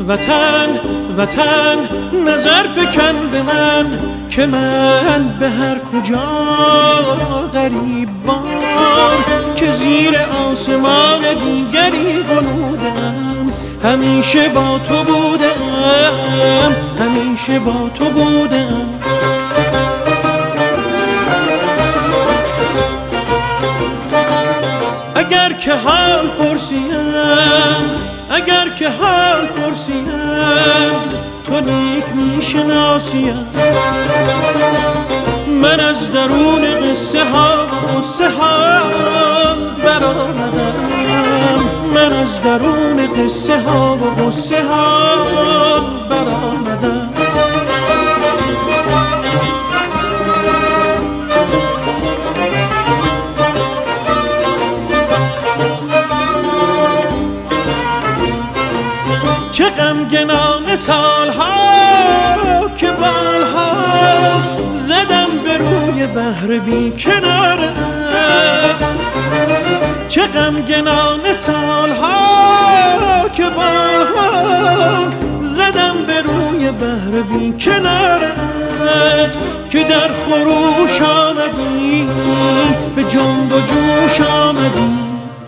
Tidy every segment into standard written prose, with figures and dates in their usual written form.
وطن وطن نظر فکن به من که من به هر کجا غریب وار که زیر آسمان دیگری غنودم. همیشه با تو بودم، همیشه با تو بودم. اگر که حال پرسیم، اگر که حال پرسیم، تو نیک میشناسیم. من از درون قصه ها و قصه ها برآمدم، من از درون قصه ها و قصه ها برآمدم. چه غمگنان سالها که بالها زدم به روی بحر بی کناره. چه غمگنان سالها که بالها زدم به روی بحر بی کنارت که در خروش آمدی، به جنب و جوش آمدی.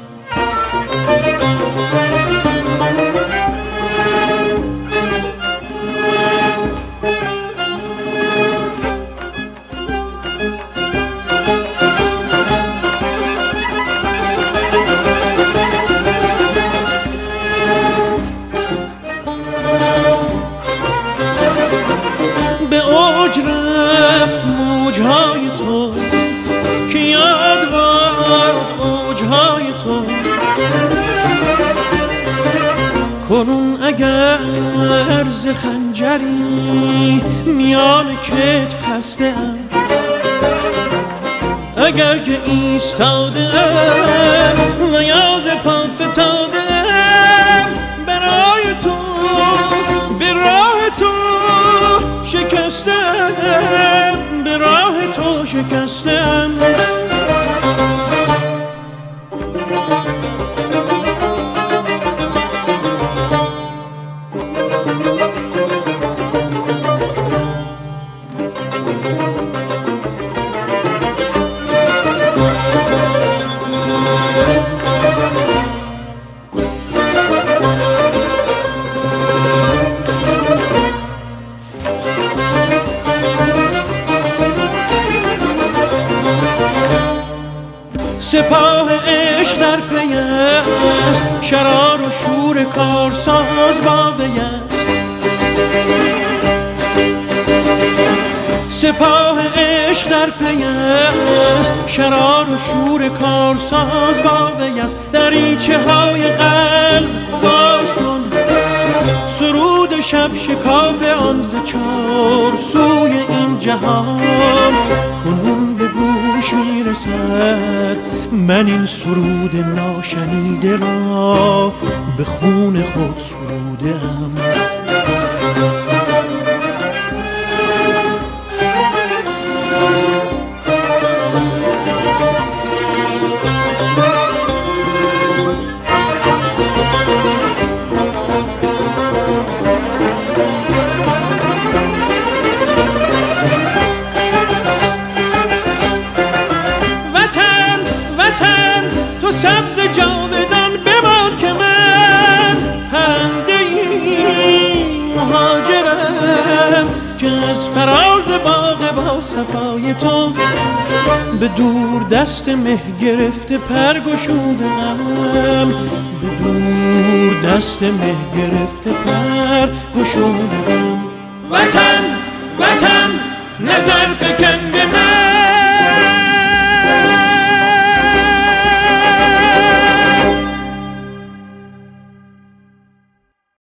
رفت موجهای تو که یاد باد اوجهای تو. کنون اگر ز خنجری میان کتف خسته ام، اگر که ایستاده ام و یا ز پا فتاده ام، برای تو به راه تو شکستم، به راه تو شکستم. سپاه عشق در پی است، شرار و شور کارساز با وی است. سپاه عشق در پی است، شرار و شور کارساز با وی است. دریچه های قلب باز کن، سرود شب شکاف آن ز چار سوی این جهان کنون به گوش میرسد. من این سرود ناشنیده را به خون خود سروده‌ام. سبز جاودان بمان که من پرنده ای مهاجرم که از فراز باغ با صفای تو به دور دست مه گرفته پر گشودم، به دور دست مه گرفته پر گشودم. وطن وطن نظر فکن